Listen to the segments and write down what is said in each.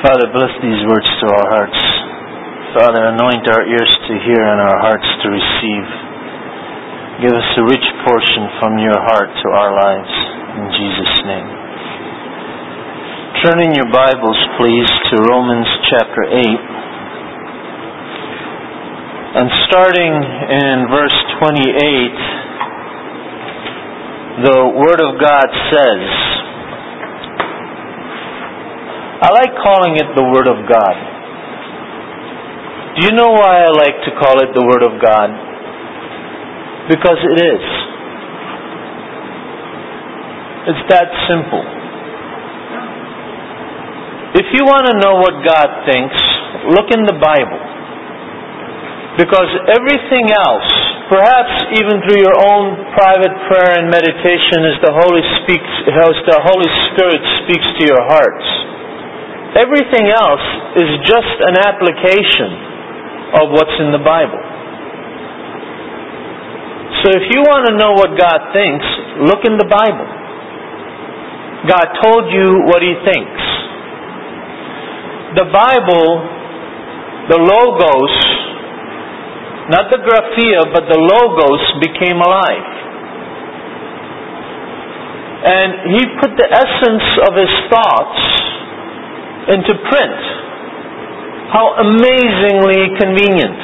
Father, bless these words to our hearts. Father, anoint our ears to hear and our hearts to receive. Give us a rich portion from your heart to our lives. In Jesus' name. Turn in your Bibles, please, to Romans chapter 8. And starting in verse 28, the Word of God says, I like calling it the Word of God. Do you know why I like to call it the Word of God? Because it is. It's that simple. If you want to know what God thinks, look in the Bible. Because everything else, perhaps even through your own private prayer and meditation as the Holy Spirit speaks to your hearts, everything else is just an application of what's in the Bible. So if you want to know what God thinks, look in the Bible. God told you what He thinks. The Bible, the Logos, not the Graphia, but the Logos became alive. And He put the essence of His thoughts into print. How amazingly convenient.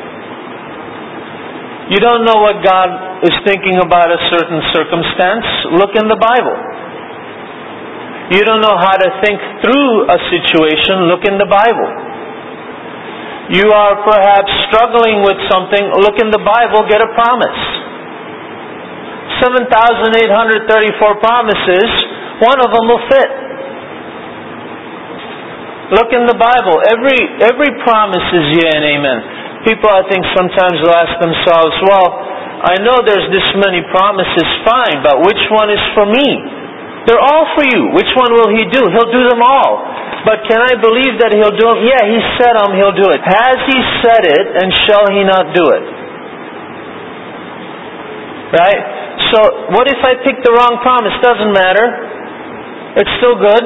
You don't know what God is thinking about a certain circumstance? Look in the Bible. You don't know how to think through a situation? Look in the Bible. You are perhaps struggling with something? Look in the Bible, get a promise. 7,834 promises, one of them will fit. Look in the Bible. Every promise is yea and amen. People, I think, sometimes will ask themselves, well, I know there's this many promises, fine, but which one is for me? They're all for you. Which one will He do? He'll do them all. But can I believe that He'll do them? Yeah, He said He'll do it. Has He said it, and shall He not do it? Right? So, what if I pick the wrong promise? Doesn't matter. It's still good.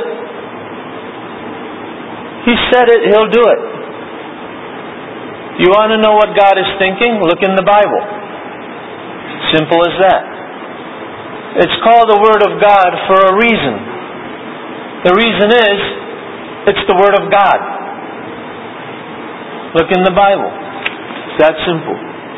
He said it, He'll do it. You want to know what God is thinking? Look in the Bible. Simple as that. It's called the Word of God for a reason. The reason is, it's the Word of God. Look in the Bible. It's that simple.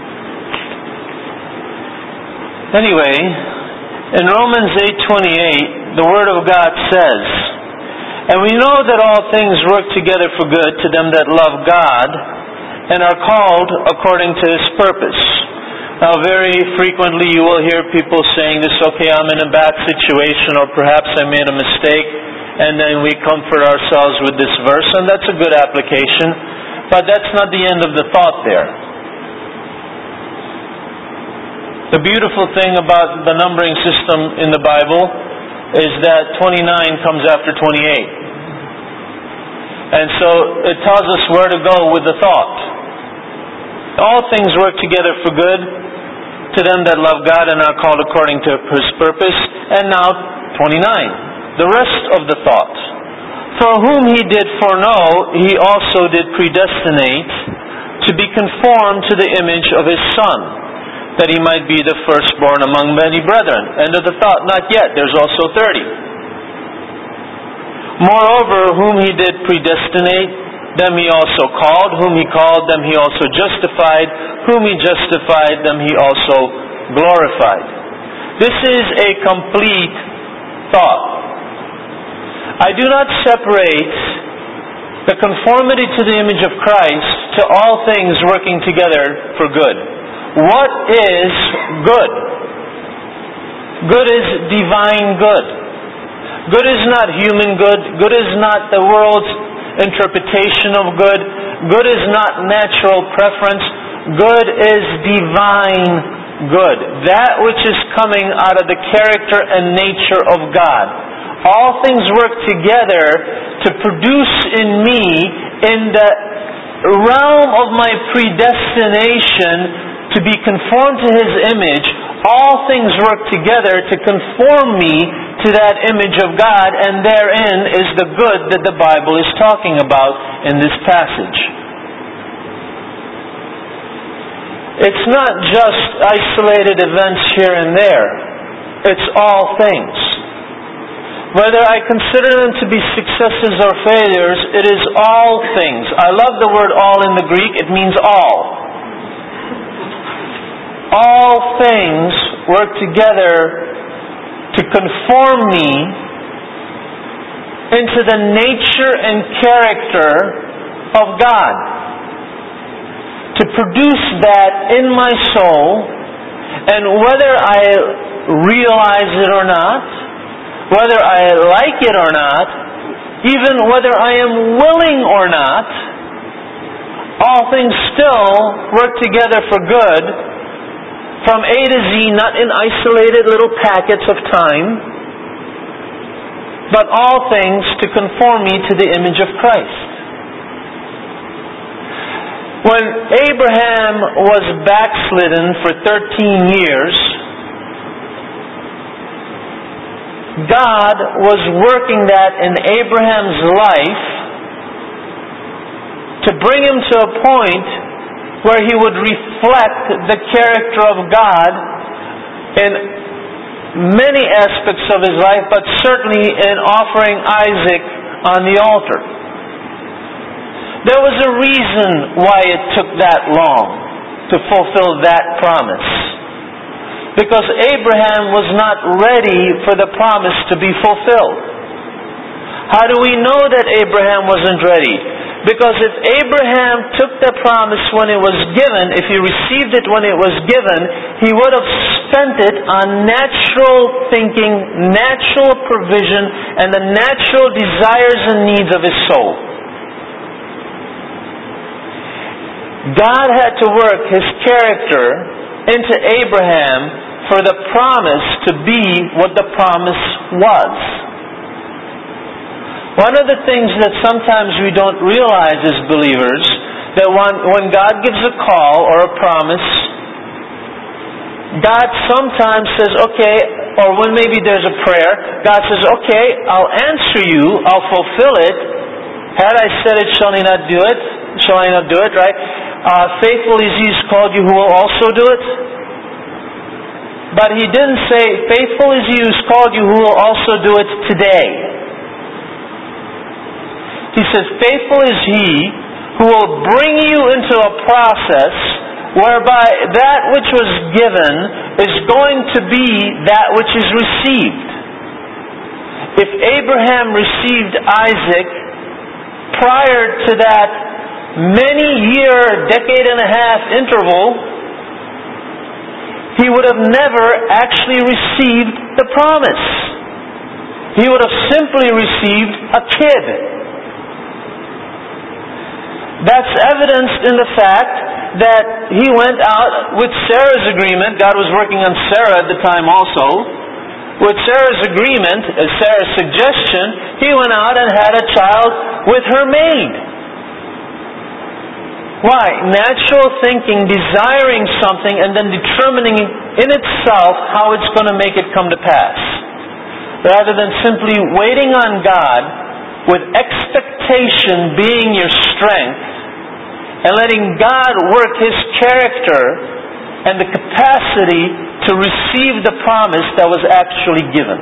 Anyway, in Romans 8:28, the Word of God says, and we know that all things work together for good to them that love God and are called according to His purpose. Now, very frequently you will hear people saying this, okay, I'm in a bad situation, or perhaps I made a mistake, and then we comfort ourselves with this verse, and that's a good application, but that's not the end of the thought there. The beautiful thing about the numbering system in the Bible is that 29 comes after 28. And so it tells us where to go with the thought. All things work together for good to them that love God and are called according to His purpose. And now 29, the rest of the thought. For whom He did foreknow, He also did predestinate to be conformed to the image of His Son, that He might be the firstborn among many brethren. End of the thought. Not yet. There's also 30. Moreover, whom He did predestinate, them He also called. Whom He called, them He also justified. Whom He justified, them He also glorified. This is a complete thought. I do not separate the conformity to the image of Christ to all things working together for good. What is good? Good is divine good. Good is not human good. Good is not the world's interpretation of good. Good is not natural preference. Good is divine good. That which is coming out of the character and nature of God. All things work together to produce in me, in the realm of my predestination, to be conformed to His image. All things work together to conform me to that image of God, and therein is the good that the Bible is talking about in this passage. It's not just isolated events here and there. It's all things. Whether I consider them to be successes or failures, it is all things. I love the word all in the Greek. It means all. All things work together to conform me into the nature and character of God. To produce that in my soul, and whether I realize it or not, whether I like it or not, even whether I am willing or not, all things still work together for good, from A to Z, not in isolated little packets of time, but all things to conform me to the image of Christ. When Abraham was backslidden for 13 years, God was working that in Abraham's life to bring him to a point where he would reflect the character of God in many aspects of his life, but certainly in offering Isaac on the altar. There was a reason why it took that long to fulfill that promise. Because Abraham was not ready for the promise to be fulfilled. How do we know that Abraham wasn't ready? Because if Abraham took the promise when it was given, if he received it when it was given, he would have spent it on natural thinking, natural provision, and the natural desires and needs of his soul. God had to work His character into Abraham for the promise to be what the promise was. One of the things that sometimes we don't realize as believers, that when God gives a call or a promise, God sometimes says, okay, or when maybe there's a prayer, God says, okay, I'll answer you, I'll fulfill it. Had I said it, shall I not do it? Shall I not do it, right? Faithful is He who's called you, who will also do it. But He didn't say, faithful is He who's called you, who will also do it today. He says, faithful is He who will bring you into a process whereby that which was given is going to be that which is received. If Abraham received Isaac prior to that many-year, decade-and-a-half interval, he would have never actually received the promise. He would have simply received a kid. That's evidenced in the fact that he went out with Sarah's agreement. God was working on Sarah at the time also. With Sarah's agreement, Sarah's suggestion, he went out and had a child with her maid. Why? Natural thinking, desiring something, and then determining in itself how it's going to make it come to pass. Rather than simply waiting on God, with expectation being your strength, and letting God work His character and the capacity to receive the promise that was actually given.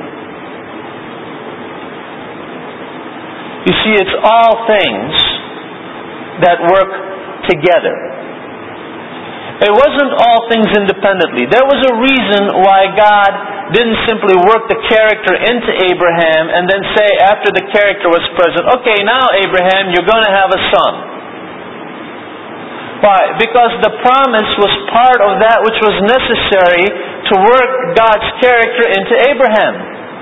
You see, it's all things that work together. It wasn't all things independently. There was a reason why God didn't simply work the character into Abraham and then say after the character was present, okay, now Abraham, you're going to have a son. Why? Because the promise was part of that which was necessary to work God's character into Abraham.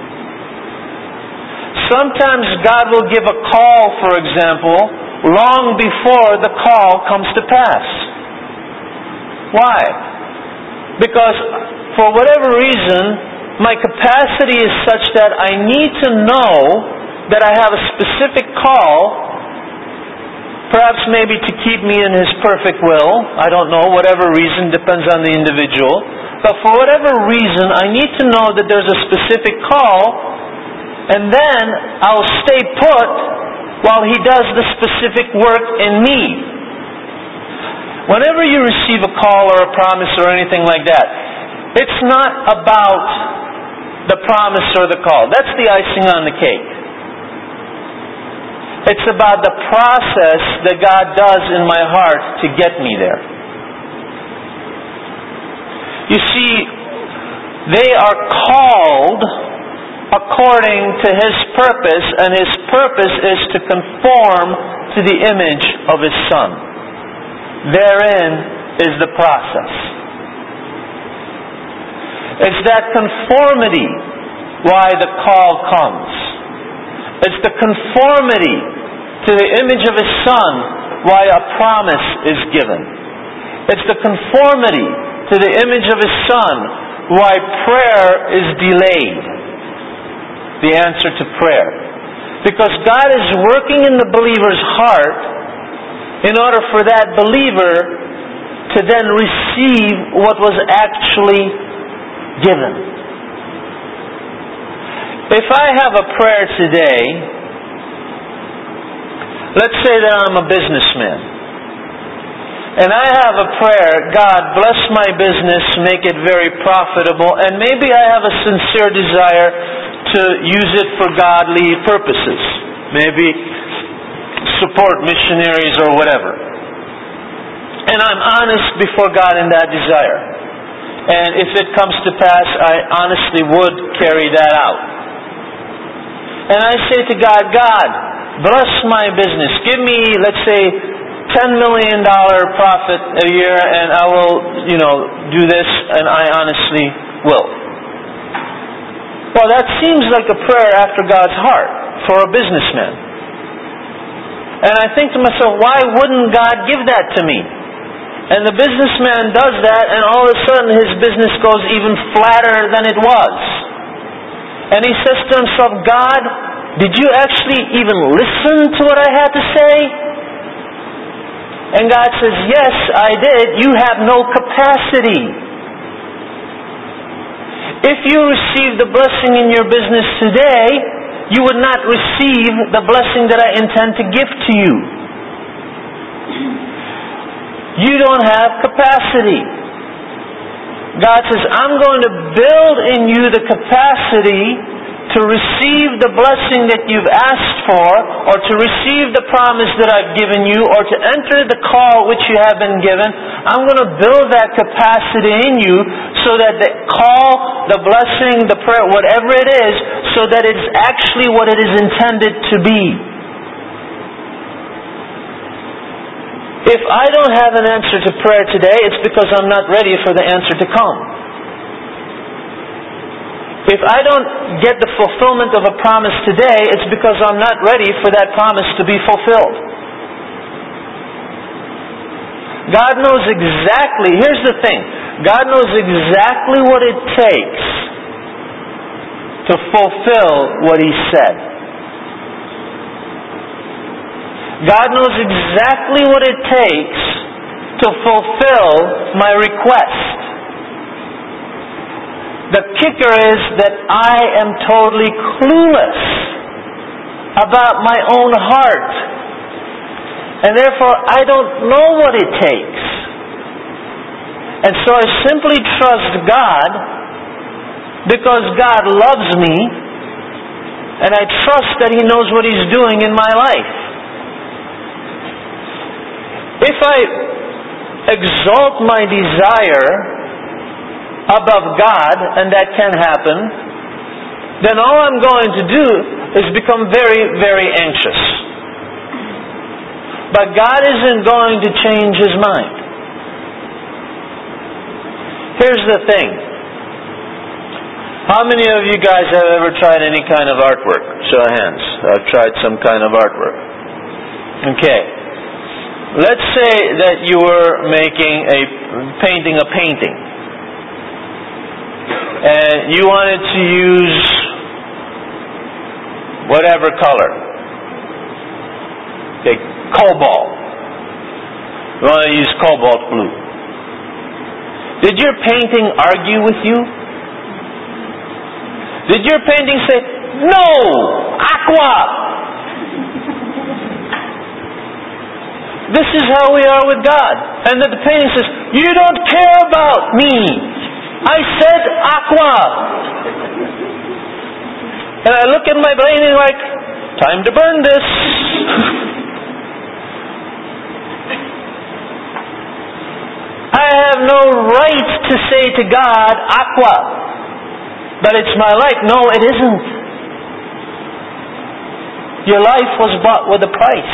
Sometimes God will give a call, for example, long before the call comes to pass. Why? Because for whatever reason, my capacity is such that I need to know that I have a specific call, perhaps maybe to keep me in His perfect will. I don't know, whatever reason, depends on the individual. But for whatever reason, I need to know that there's a specific call and then I'll stay put while He does the specific work in me. Whenever you receive a call or a promise or anything like that, it's not about the promise or the call. That's the icing on the cake. It's about the process that God does in my heart to get me there. You see, they are called according to His purpose, and His purpose is to conform to the image of His Son. Therein is the process. It's that conformity why the call comes. It's the conformity to the image of His Son why a promise is given. It's the conformity to the image of His Son why prayer is delayed. The answer to prayer. Because God is working in the believer's heart in order for that believer to then receive what was actually given. If I have a prayer today, let's say that I'm a businessman, and I have a prayer, God, bless my business, make it very profitable, and maybe I have a sincere desire to use it for godly purposes. Maybe support missionaries or whatever. And I'm honest before God in that desire. And if it comes to pass, I honestly would carry that out. And I say to God, God, bless my business. Give me, let's say, $10 million profit a year, and I will, do this, and I honestly will. Well, that seems like a prayer after God's heart for a businessman. And I think to myself, why wouldn't God give that to me? And the businessman does that, and all of a sudden his business goes even flatter than it was. And he says to himself, God, did you actually even listen to what I had to say? And God says, yes, I did. You have no capacity. If you receive the blessing in your business today, you would not receive the blessing that I intend to give to you. You don't have capacity. God says, I'm going to build in you the capacity to receive the blessing that you've asked for, or to receive the promise that I've given you, or to enter the call which you have been given. I'm going to build that capacity in you so that the call, the blessing, the prayer, whatever it is, so that it's actually what it is intended to be. If I don't have an answer to prayer today, it's because I'm not ready for the answer to come. If I don't get the fulfillment of a promise today, it's because I'm not ready for that promise to be fulfilled. God knows exactly, here's the thing, God knows exactly what it takes to fulfill what He said. God knows exactly what it takes to fulfill my request. The kicker is that I am totally clueless about my own heart. And therefore, I don't know what it takes. And so I simply trust God because God loves me, and I trust that He knows what He's doing in my life. If I exalt my desire above God, and that can happen, then all I'm going to do is become very, very anxious. But God isn't going to change His mind. Here's the thing. How many of you guys have ever tried any kind of artwork? Show of hands. I've tried some kind of artwork. Okay. Let's say that you were painting a painting. And you wanted to use whatever color. Okay, cobalt. You want to use cobalt blue. Did your painting argue with you? Did your painting say, No! Aqua! This is how we are with God. And the painting says, you don't care about me. I said aqua. And I look at my brain and like, time to burn this. I have no right to say to God, aqua. But it's my life. No, it isn't. Your life was bought with a price.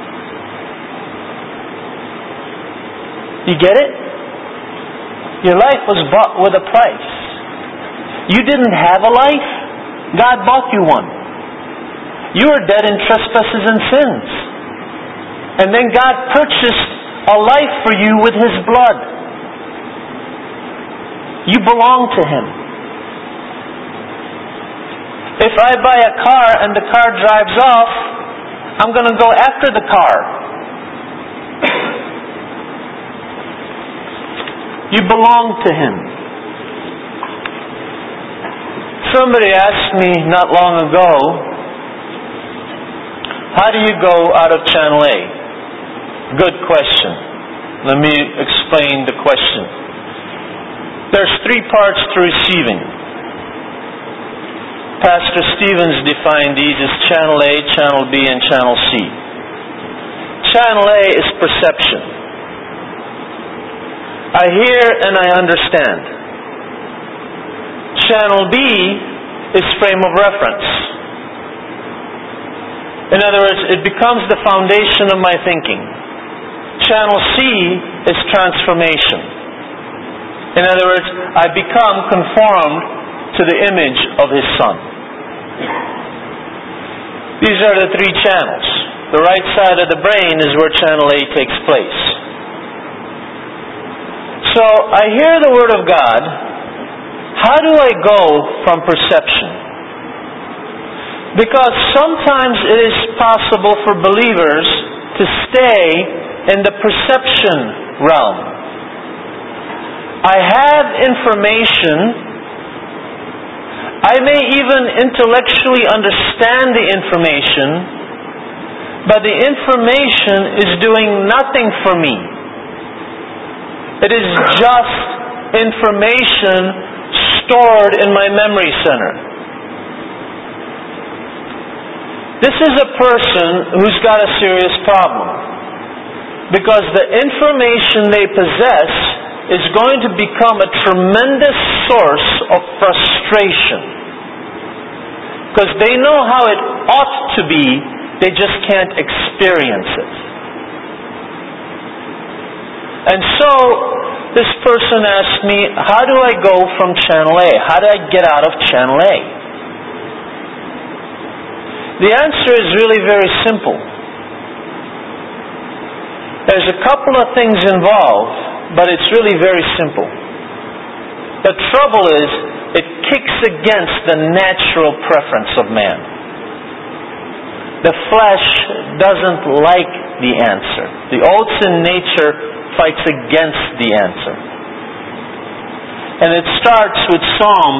You get it? Your life was bought with a price. You didn't have a life. God bought you one. You were dead in trespasses and sins. And then God purchased a life for you with His blood. You belong to Him. If I buy a car and the car drives off, I'm going to go after the car. You belong to Him. Somebody asked me not long ago, how do you go out of channel A? Good question. Let me explain the question. There's 3 parts to receiving. Pastor Stevens defined these as channel A, channel B, and channel C. Channel A is perception. I hear and I understand. Channel B is frame of reference. In other words, it becomes the foundation of my thinking. Channel C is transformation. In other words, I become conformed to the image of His Son. These are the 3 channels. The right side of the brain is where channel A takes place. So I hear the Word of God. How do I go from perception? Because sometimes it is possible for believers to stay in the perception realm. I have information. I may even intellectually understand the information, but the information is doing nothing for me. It is just information stored in my memory center. This is a person who's got a serious problem. Because the information they possess is going to become a tremendous source of frustration. Because they know how it ought to be, they just can't experience it. And so, this person asked me, how do I go from channel A? How do I get out of channel A? The answer is really very simple. There's a couple of things involved, but it's really very simple. The trouble is, it kicks against the natural preference of man. The flesh doesn't like the answer. The old sin nature fights against the answer. And it starts with Psalm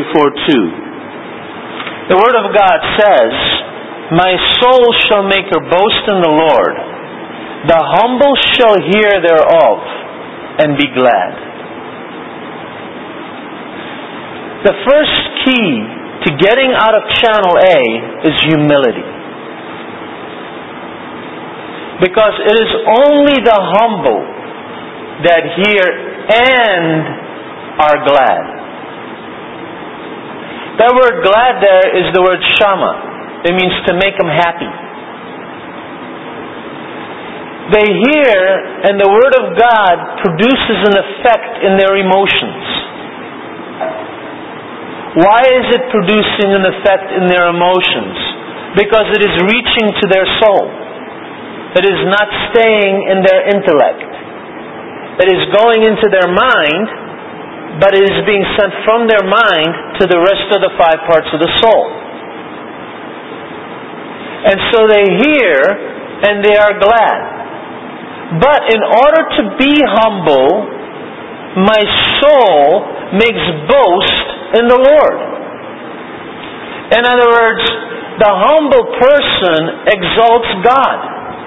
34:2. The Word of God says, my soul shall make her boast in the Lord. The humble shall hear thereof and be glad. The first key to getting out of channel A is humility. Because it is only the humble that hear and are glad. That word glad there is the word shama. It means to make them happy. They hear, and the Word of God produces an effect in their emotions. Why is it producing an effect in their emotions? Because it is reaching to their soul. It is not staying in their intellect. It is going into their mind, but it is being sent from their mind to the rest of the 5 parts of the soul. And so they hear and they are glad. But in order to be humble, my soul makes boast in the Lord. In other words, the humble person exalts God.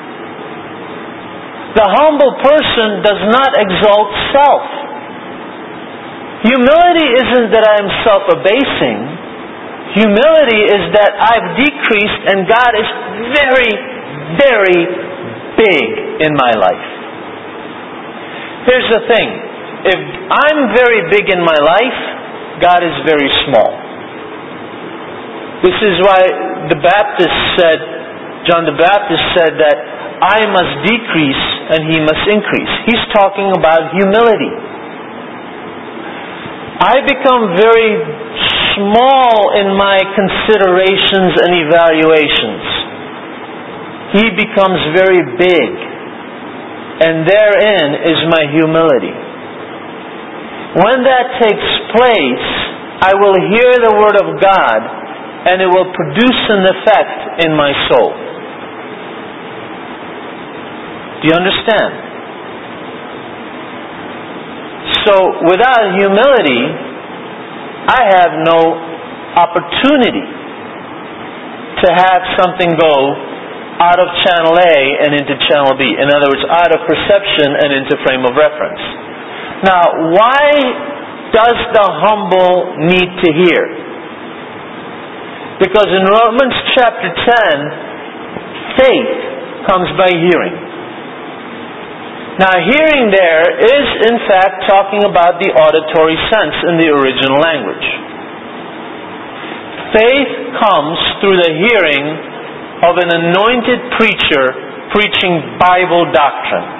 The humble person does not exalt self. Humility isn't that I am self-abasing. Humility is that I've decreased and God is very, very big in my life. Here's the thing. If I'm very big in my life, God is very small. This is why John the Baptist said that I must decrease and He must increase. He's talking about humility. I become very small in my considerations and evaluations. He becomes very big. And therein is my humility. When that takes place, I will hear the Word of God and it will produce an effect in my soul. Do you understand? So, without humility, I have no opportunity to have something go out of channel A and into channel B. In other words, out of perception and into frame of reference. Now, why does the humble need to hear? Because in Romans chapter 10, faith comes by hearing. Now, hearing there is in fact talking about the auditory sense in the original language. Faith comes through the hearing of an anointed preacher preaching Bible doctrine.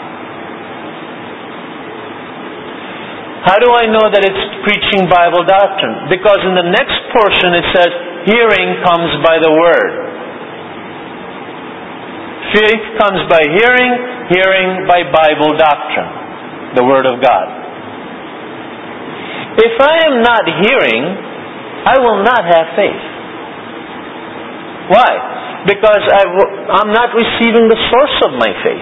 How do I know that it's preaching Bible doctrine? Because in the next portion it says, hearing comes by the Word. Faith comes by hearing, hearing by Bible doctrine, the Word of God. If I am not hearing, I will not have faith. Why? Because I'm not receiving the source of my faith.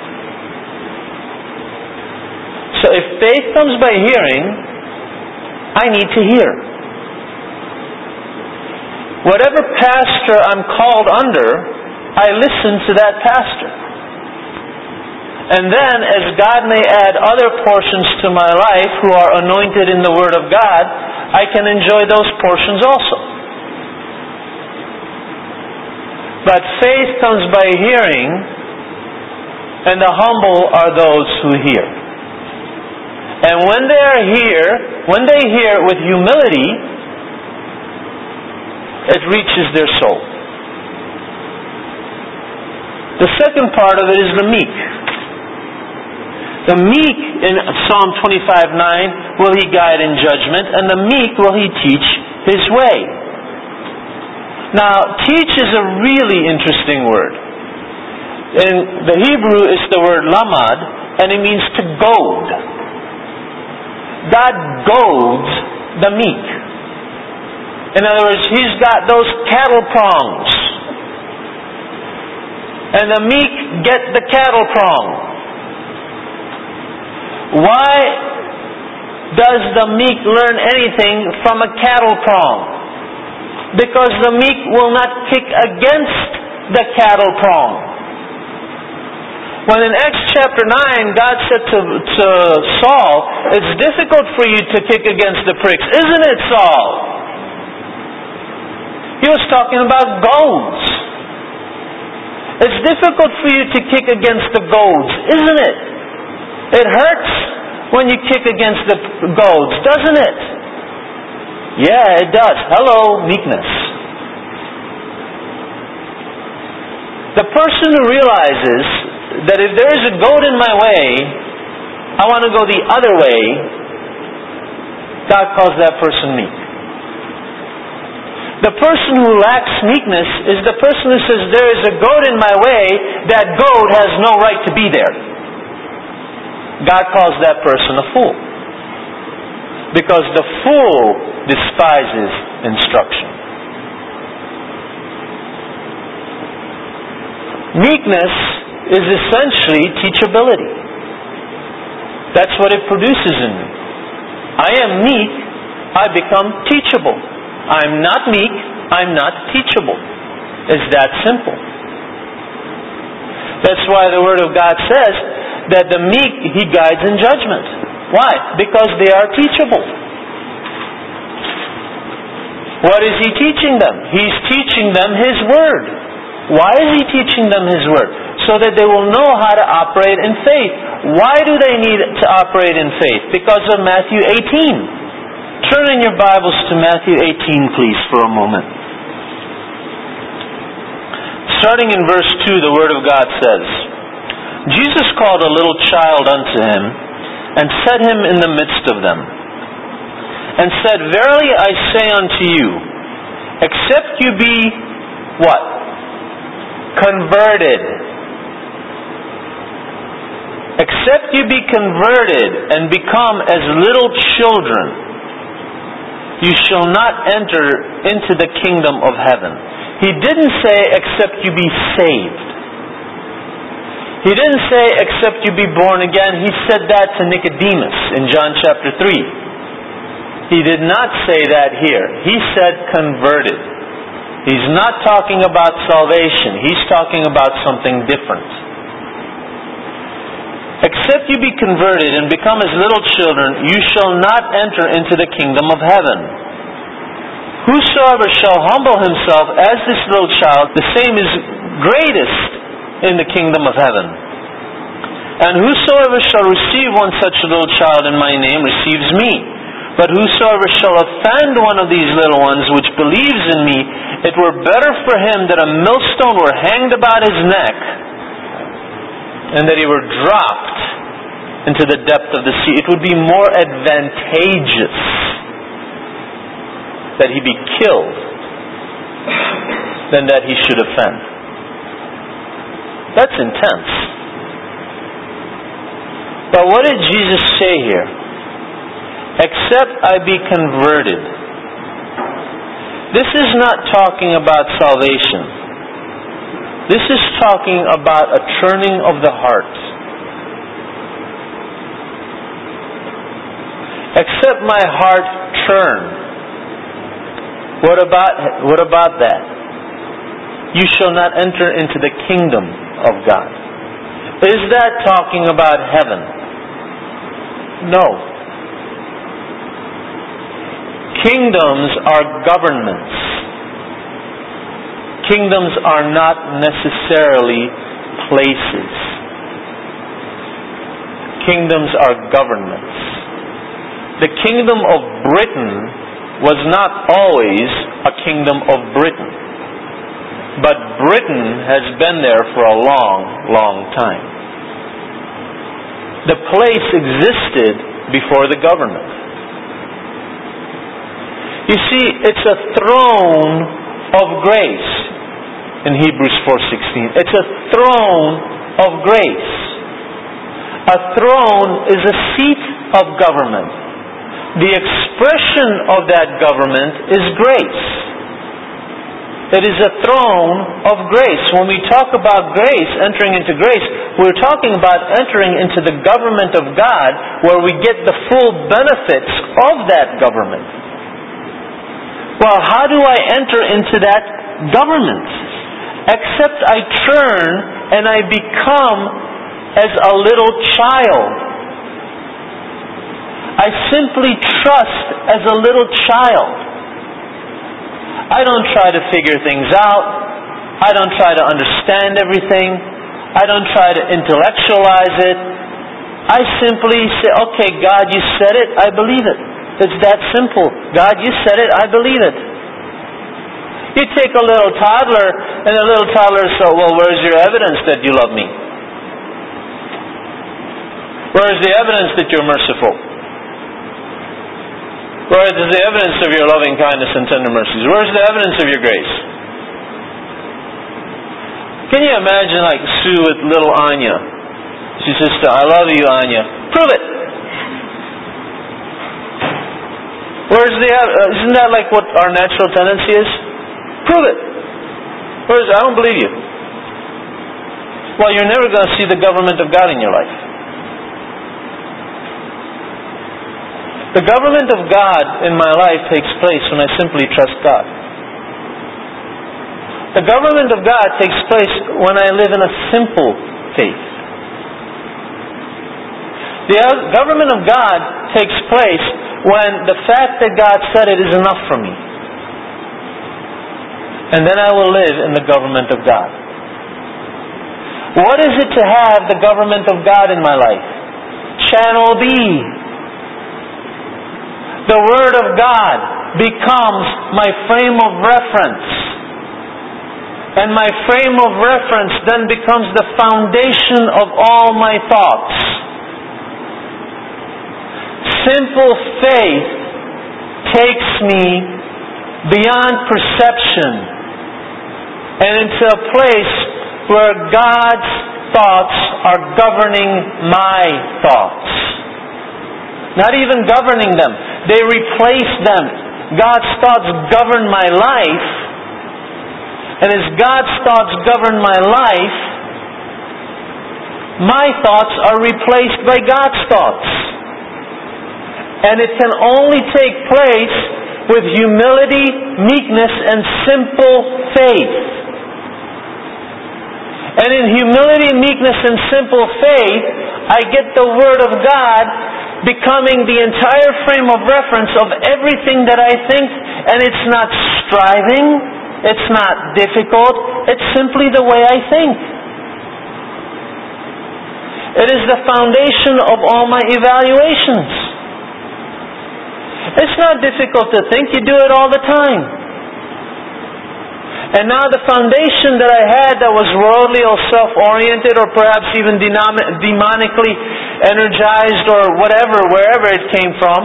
So if faith comes by hearing, I need to hear. Whatever pastor I'm called under, I listen to that pastor. And then, as God may add other portions to my life who are anointed in the Word of God, I can enjoy those portions also. But faith comes by hearing, and the humble are those who hear. And when they hear with humility, it reaches their soul. The second part of it is the meek. The meek in Psalm 25:9 will He guide in judgment, and the meek will He teach His way. Now, teach is a really interesting word. In the Hebrew, it's the word lamad, and it means to goad. God goads the meek. In other words, He's got those cattle prongs. And the meek get the cattle prong. Why does the meek learn anything from a cattle prong? Because the meek will not kick against the cattle prong. When in Acts chapter 9, God said to Saul, it's difficult for you to kick against the pricks, isn't it, Saul? He was talking about goads. It's difficult for you to kick against the goads, isn't it? It hurts when you kick against the goads, doesn't it? Yeah, it does. Hello, meekness. The person who realizes that if there is a goad in my way, I want to go the other way, God calls that person meek. The person who lacks meekness is the person who says, there is a goad in my way, that goad has no right to be there. God calls that person a fool. Because the fool despises instruction. Meekness is essentially teachability. That's what it produces in me. I am meek, I become teachable. I'm not meek, I'm not teachable. It's that simple. That's why the Word of God says that the meek He guides in judgment. Why? Because they are teachable. What is He teaching them? He's teaching them His Word. Why is He teaching them His Word? So that they will know how to operate in faith. Why do they need to operate in faith? Because of Matthew 18. Turn in your Bibles to Matthew 18, please, for a moment. Starting in verse 2, the Word of God says, Jesus called a little child unto Him, and set him in the midst of them, and said, Verily I say unto you, except you be, what? Converted. Except you be converted and become as little children, you shall not enter into the kingdom of heaven. He didn't say, except you be saved. He didn't say, except you be born again. He said that to Nicodemus in John chapter 3. He did not say that here. He said converted. He's not talking about salvation. He's talking about something different. Except you be converted and become as little children, you shall not enter into the kingdom of heaven. Whosoever shall humble himself as this little child, the same is greatest in the kingdom of heaven. And whosoever shall receive one such little child in my name receives me. But whosoever shall offend one of these little ones which believes in me, it were better for him that a millstone were hanged about his neck, and that he were dropped into the depth of the sea. It would be more advantageous that he be killed than that he should offend. That's intense. But what did Jesus say here? Except I be converted. This is not talking about salvation. This is talking about a turning of the heart. Except my heart turn. What about that? You shall not enter into the kingdom of God. Is that talking about heaven? No. Kingdoms are governments. Kingdoms are not necessarily places. Kingdoms are governments. The kingdom of Britain was not always a kingdom of Britain. But Britain has been there for a long, long time. The place existed before the government. You see, it's a throne of grace in Hebrews 4:16. It's a throne of grace. A throne is a seat of government. The expression of that government is grace. It is a throne of grace. When we talk about grace, entering into grace, we're talking about entering into the government of God, where we get the full benefits of that government. Well, how do I enter into that government? Except I turn and I become as a little child. I simply trust as a little child. I don't try to figure things out. I don't try to understand everything. I don't try to intellectualize it. I simply say, okay, God, you said it, I believe it. It's that simple. God, you said it, I believe it. You take a little toddler, and the little toddler says, well, where's your evidence that you love me? Where's the evidence that you're merciful? Where is the evidence of your loving kindness and tender mercies? Where's the evidence of your grace? Can you imagine like Sue with little Anya? She says, I love you, Anya. Prove it. Where's the isn't that like what our natural tendency is? Prove it. I don't believe you. Well, you're never going to see the government of God in your life. The government of God in my life takes place when I simply trust God. The government of God takes place when I live in a simple faith. The government of God takes place when the fact that God said it is enough for me. And then I will live in the government of God. What is it to have the government of God in my life? Channel B. The Word of God becomes my frame of reference. And my frame of reference then becomes the foundation of all my thoughts. Simple faith takes me beyond perception and into a place where God's thoughts are governing my thoughts. Not even governing them. They replace them. God's thoughts govern my life. And as God's thoughts govern my life, my thoughts are replaced by God's thoughts. And it can only take place with humility, meekness, and simple faith. And in humility, meekness, and simple faith, I get the Word of God becoming the entire frame of reference of everything that I think. And it's not striving, it's not difficult, it's simply the way I think. It is the foundation of all my evaluations. It's not difficult to think, you do it all the time. And now the foundation that I had that was worldly or self-oriented or perhaps even demonically energized or whatever, wherever it came from,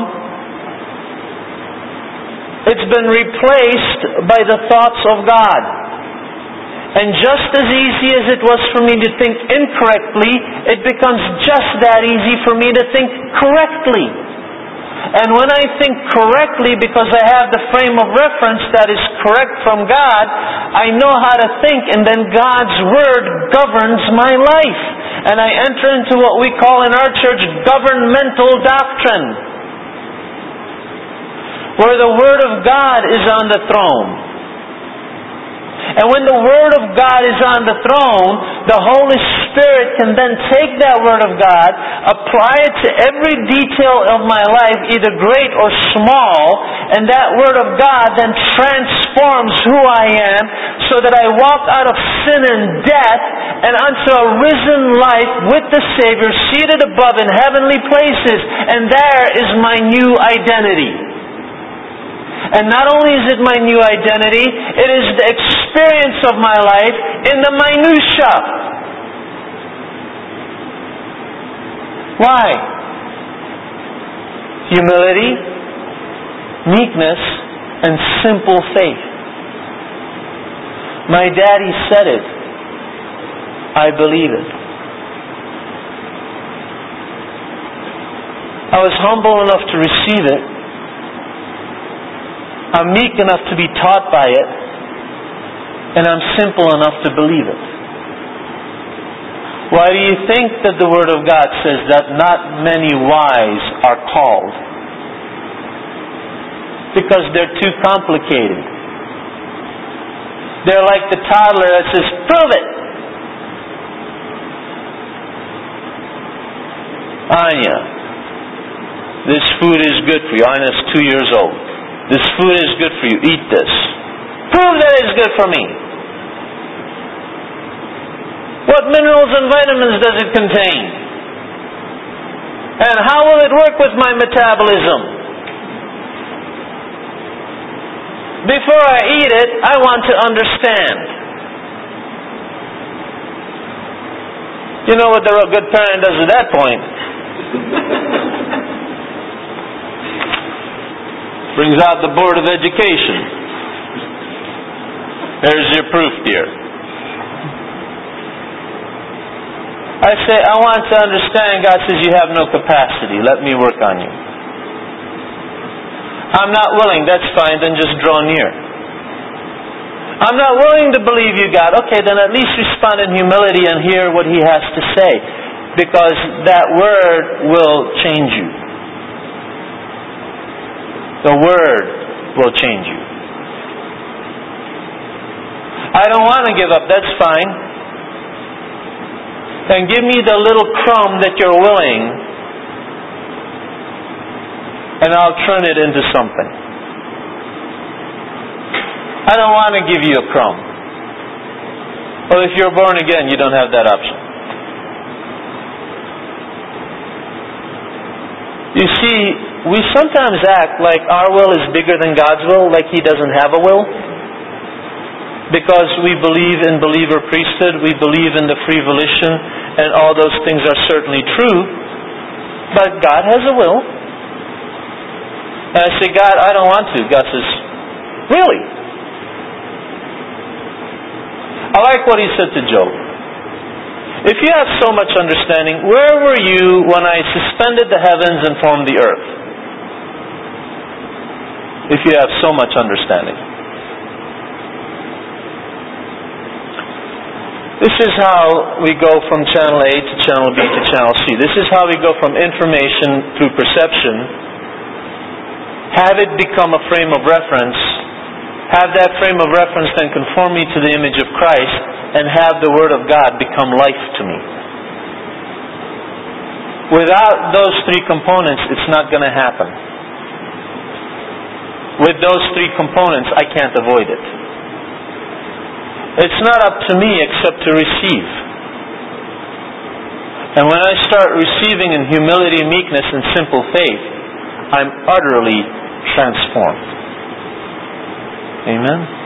it's been replaced by the thoughts of God. And just as easy as it was for me to think incorrectly, it becomes just that easy for me to think correctly. And when I think correctly, because I have the frame of reference that is correct from God, I know how to think, and then God's Word governs my life. And I enter into what we call in our church governmental doctrine, where the Word of God is on the throne. And when the Word of God is on the throne, the Holy Spirit can then take that Word of God, apply it to every detail of my life, either great or small, and that Word of God then transforms who I am so that I walk out of sin and death and unto a risen life with the Savior seated above in heavenly places. And there is my new identity. And not only is it my new identity, it is the experience of my life in the minutiae. Why? Humility, meekness, and simple faith. My daddy said it. I believe it. I was humble enough to receive it. I'm meek enough to be taught by it, and I'm simple enough to believe it. Why do you think that the Word of God says that not many wise are called? Because they're too complicated. They're like the toddler that says, "Prove it!" Anya, this food is good for you. Anya's 2 years old. This food is good for you. Eat this. Prove that it's good for me. What minerals and vitamins does it contain? And how will it work with my metabolism? Before I eat it, I want to understand. You know what the good parent does at that point? Brings out the Board of Education. There's your proof, dear. I say, I want to understand. God says you have no capacity. Let me work on you. I'm not willing. That's fine. Then just draw near. I'm not willing to believe you, God. Okay, then at least respond in humility and hear what He has to say. Because that Word will change you. The Word will change you. I don't want to give up. That's fine. Then give me the little crumb that you're willing, and I'll turn it into something. I don't want to give you a crumb. Well, if you're born again, you don't have that option. You see, we sometimes act like our will is bigger than God's will, like He doesn't have a will. Because we believe in believer priesthood, we believe in the free volition, and all those things are certainly true. But God has a will. And I say, God, I don't want to. God says, really? I like what He said to Job. If you have so much understanding, where were you when I suspended the heavens and formed the earth? If you have so much understanding. This is how we go from channel A to channel B to channel C. This is how we go from information through perception, have it become a frame of reference, have that frame of reference then conform me to the image of Christ, and have the Word of God become life to me. Without those three components, it's not going to happen. With those three components, I can't avoid it. It's not up to me except to receive. And when I start receiving in humility, meekness, and simple faith, I'm utterly transformed. Amen?